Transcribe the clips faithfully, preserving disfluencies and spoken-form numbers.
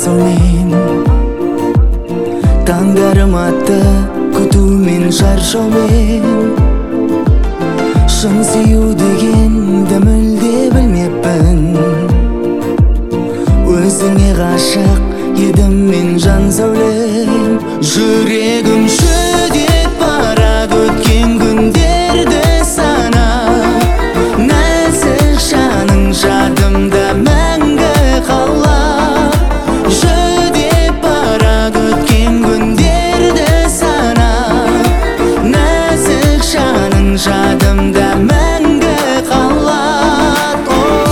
асаумен таңдарым атты күтумен шаршаумен шын сүю дегенді мүлде білмеппін өзіңе ғашық едім мен жан сәулем жүрегім жүдеп барады өткен күндерді санап нәзік жаның жадымда мәңгі қалап жүдеп барады өткен күндерді санап нәзік жаның жадымда мәңгі қалады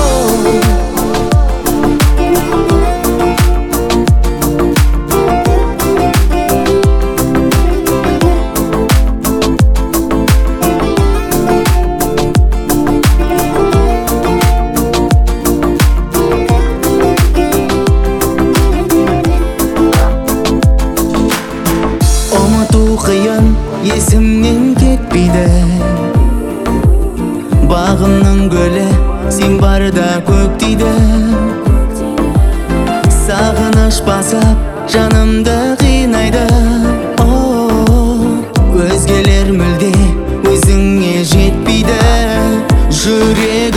ұмыту қиын есімнен кетпейді бағымның гүлі сен барда көктейді сағыныш басып жанымды қинайды өзгелер мүлде өзіңе жетпейді жүрек